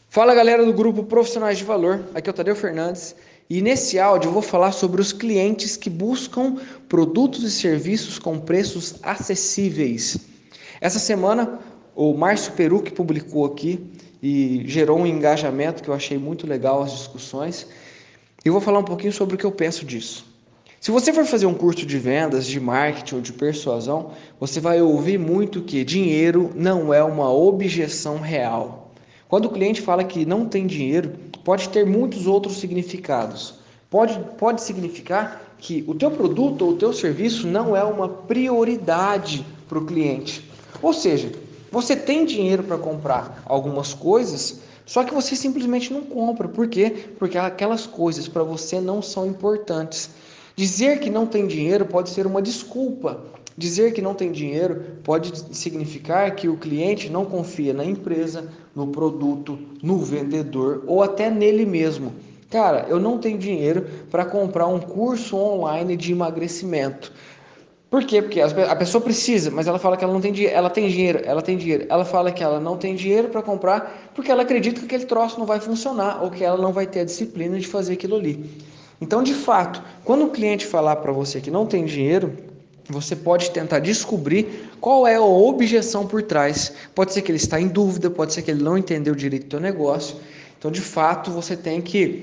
Fala galera do grupo Profissionais de Valor, aqui é o Tadeu Fernandes e nesse áudio eu vou falar sobre os clientes que buscam produtos e serviços com preços acessíveis. Essa semana o Márcio Perucchi publicou aqui e gerou um engajamento que eu achei muito legal as discussões e eu vou falar um pouquinho sobre o que eu penso disso. Se você for fazer um curso de vendas, de marketing ou de persuasão, você vai ouvir muito que dinheiro não é uma objeção real. Quando o cliente fala que não tem dinheiro, pode ter muitos outros significados. Pode significar que o teu produto ou o teu serviço não é uma prioridade para o cliente. Ou seja, você tem dinheiro para comprar algumas coisas, só que você simplesmente não compra. Por quê? Porque aquelas coisas para você não são importantes. Dizer que não tem dinheiro pode ser uma desculpa. Dizer que não tem dinheiro pode significar que o cliente não confia na empresa, no produto, no vendedor ou até nele mesmo. Cara, eu não tenho dinheiro para comprar um curso online de emagrecimento. Por quê? Porque a pessoa precisa, mas ela fala que ela não tem dinheiro, ela tem dinheiro, ela tem dinheiro. Ela fala que ela não tem dinheiro para comprar porque ela acredita que aquele troço não vai funcionar ou que ela não vai ter a disciplina de fazer aquilo ali. Então, de fato, quando o cliente falar para você que não tem dinheiro, você pode tentar descobrir qual é a objeção por trás. Pode ser que ele está em dúvida, pode ser que ele não entendeu direito o teu negócio. Então, de fato, você tem que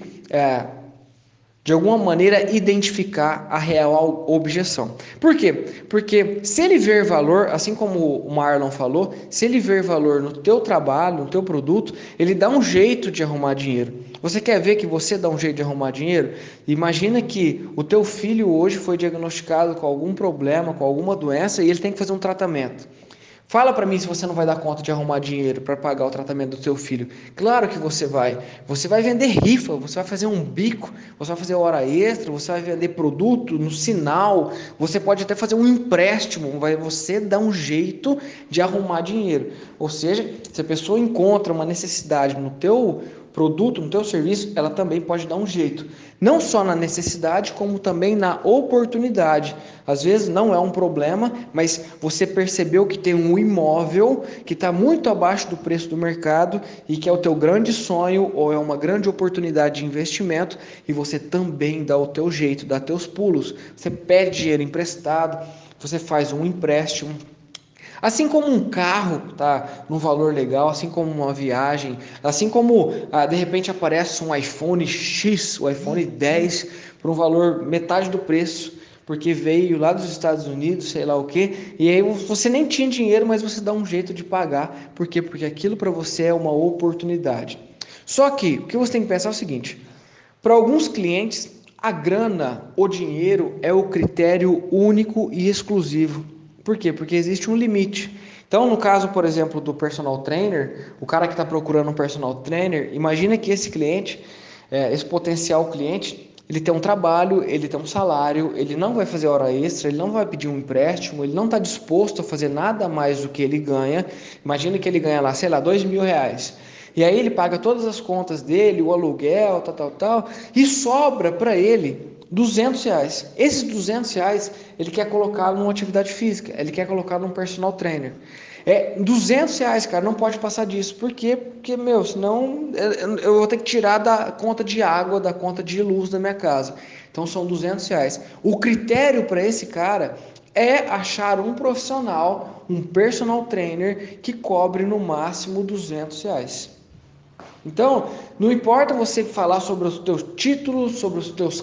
de alguma maneira identificar a real objeção. Por quê? Porque se ele ver valor, assim como o Marlon falou, se ele ver valor no teu trabalho, no teu produto, ele dá um jeito de arrumar dinheiro. Você quer ver que você dá um jeito de arrumar dinheiro? Imagina que o teu filho hoje foi diagnosticado com algum problema, com alguma doença e ele tem que fazer um tratamento. Fala para mim se você não vai dar conta de arrumar dinheiro para pagar o tratamento do seu filho. Claro que você vai. Você vai vender rifa, você vai fazer um bico, você vai fazer hora extra, você vai vender produto no sinal, você pode até fazer um empréstimo, você dá um jeito de arrumar dinheiro. Ou seja, se a pessoa encontra uma necessidade no teu produto, no teu serviço, ela também pode dar um jeito. Não só na necessidade, como também na oportunidade. Às vezes não é um problema, mas você percebeu que tem um imóvel que está muito abaixo do preço do mercado e que é o teu grande sonho ou é uma grande oportunidade de investimento e você também dá o teu jeito, dá teus pulos. Você pede dinheiro emprestado, você faz um empréstimo. Assim como um carro tá num valor legal, assim como uma viagem, assim como de repente aparece um iPhone X, o iPhone 10 por um valor metade do preço, porque veio lá dos Estados Unidos, sei lá o que, e aí você nem tinha dinheiro, mas você dá um jeito de pagar, por quê? Porque aquilo para você é uma oportunidade. Só que o que você tem que pensar é o seguinte: para alguns clientes, a grana, o dinheiro é o critério único e exclusivo. Por quê? Porque existe um limite. Então, no caso, por exemplo, do personal trainer, o cara que está procurando um personal trainer, imagina que esse cliente, esse potencial cliente, ele tem um trabalho, ele tem um salário, ele não vai fazer hora extra, ele não vai pedir um empréstimo, ele não está disposto a fazer nada mais do que ele ganha. Imagina que ele ganha lá, sei lá, R$ 2.000. E aí ele paga todas as contas dele, o aluguel, tal, e sobra para ele R$ 200. Esses R$ 200 ele quer colocar numa atividade física, ele quer colocar num personal trainer. R$ 200, cara, não pode passar disso. Por quê? Porque, meu, senão eu vou ter que tirar da conta de água, da conta de luz da minha casa. Então são R$ 200. O critério para esse cara é achar um profissional, um personal trainer que cobre no máximo R$ 200. Então, não importa você falar sobre os teus títulos, sobre os teus,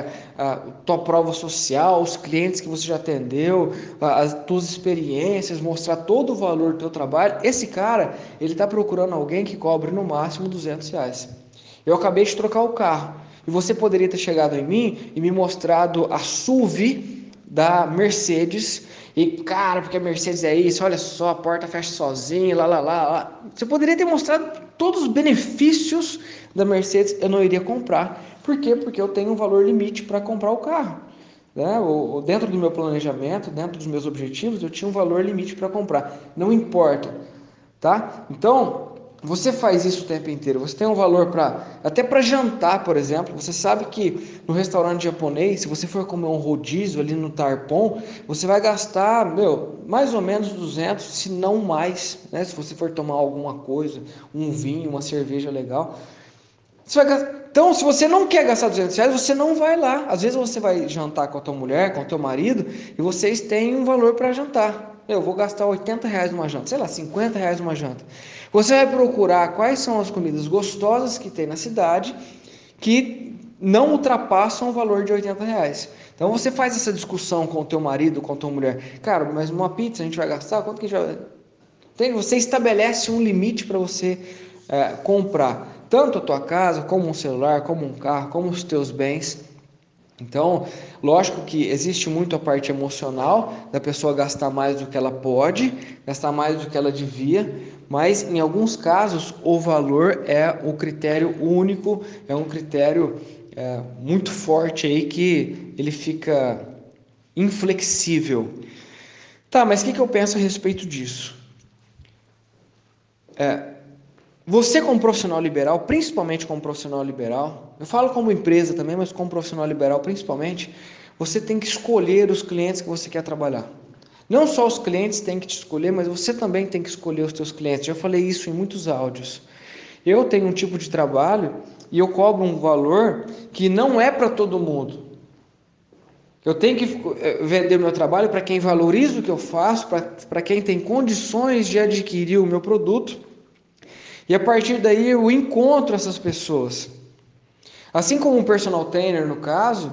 tua prova social, os clientes que você já atendeu, as tuas experiências, mostrar todo o valor do teu trabalho, esse cara, ele está procurando alguém que cobre no máximo R$ 200. Eu acabei de trocar o carro, e você poderia ter chegado em mim e me mostrado a SUV da Mercedes, e cara, porque a Mercedes é isso, olha só, a porta fecha sozinha, lá. Você poderia ter mostrado todos os benefícios da Mercedes, eu não iria comprar. Por quê? Porque eu tenho um valor limite para comprar o carro. Né? Dentro do meu planejamento, dentro dos meus objetivos, eu tinha um valor limite para comprar. Não importa, tá? Então, você faz isso o tempo inteiro, você tem um valor até para jantar, por exemplo. Você sabe que no restaurante japonês, se você for comer um rodízio ali no Tarpon, você vai gastar, mais ou menos 200, se não mais, né? Se você for tomar alguma coisa, um vinho, uma cerveja legal. Então, se você não quer gastar R$ 200, você não vai lá. Às vezes você vai jantar com a tua mulher, com o teu marido, e vocês têm um valor para jantar. Eu vou gastar R$ 80 numa janta, sei lá, R$ 50 numa janta. Você vai procurar quais são as comidas gostosas que tem na cidade que não ultrapassam o valor de R$ 80. Então você faz essa discussão com o teu marido, com a tua mulher. Cara, mas uma pizza a gente vai gastar? Quanto que a gente vai... Você estabelece um limite para você comprar tanto a tua casa, como um celular, como um carro, como os teus bens. Então, lógico que existe muito a parte emocional da pessoa gastar mais do que ela pode, gastar mais do que ela devia, mas em alguns casos o valor é o critério único, é um critério muito forte aí que ele fica inflexível. Tá, mas o que eu penso a respeito disso? Você como profissional liberal, principalmente como profissional liberal, eu falo como empresa também, mas como profissional liberal principalmente, você tem que escolher os clientes que você quer trabalhar. Não só os clientes têm que te escolher, mas você também tem que escolher os seus clientes. Já falei isso em muitos áudios. Eu tenho um tipo de trabalho e eu cobro um valor que não é para todo mundo. Eu tenho que vender meu trabalho para quem valoriza o que eu faço, para quem tem condições de adquirir o meu produto. E a partir daí eu encontro essas pessoas. Assim como um personal trainer, no caso,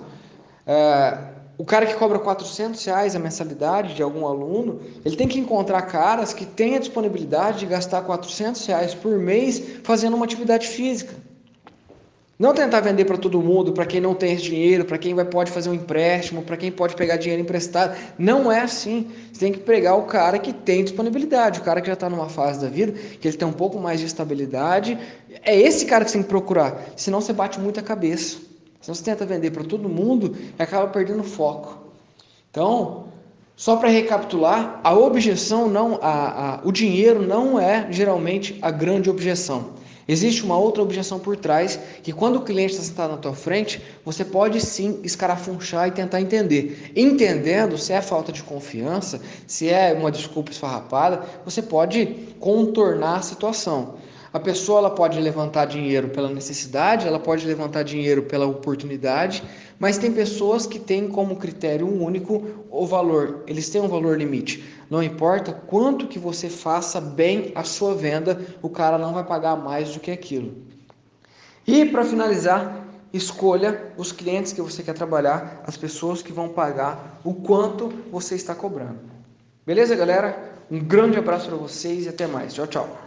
o cara que cobra R$ 400 a mensalidade de algum aluno, ele tem que encontrar caras que têm a disponibilidade de gastar R$ 400 por mês fazendo uma atividade física. Não tentar vender para todo mundo, para quem não tem esse dinheiro, para quem pode fazer um empréstimo, para quem pode pegar dinheiro emprestado. Não é assim. Você tem que pegar o cara que tem disponibilidade, o cara que já está numa fase da vida, que ele tem um pouco mais de estabilidade. É esse cara que você tem que procurar. Senão você bate muita cabeça. Se você tenta vender para todo mundo, acaba perdendo foco. Então, só para recapitular, a objeção não, o dinheiro não é geralmente a grande objeção. Existe uma outra objeção por trás, que quando o cliente está sentado na tua frente, você pode sim escarafunchar e tentar entender. Entendendo se é falta de confiança, se é uma desculpa esfarrapada, você pode contornar a situação. A pessoa ela pode levantar dinheiro pela necessidade, ela pode levantar dinheiro pela oportunidade, mas tem pessoas que têm como critério único o valor. Eles têm um valor limite. Não importa quanto que você faça bem a sua venda, o cara não vai pagar mais do que aquilo. E para finalizar, escolha os clientes que você quer trabalhar, as pessoas que vão pagar o quanto você está cobrando. Beleza, galera? Um grande abraço para vocês e até mais. Tchau, tchau.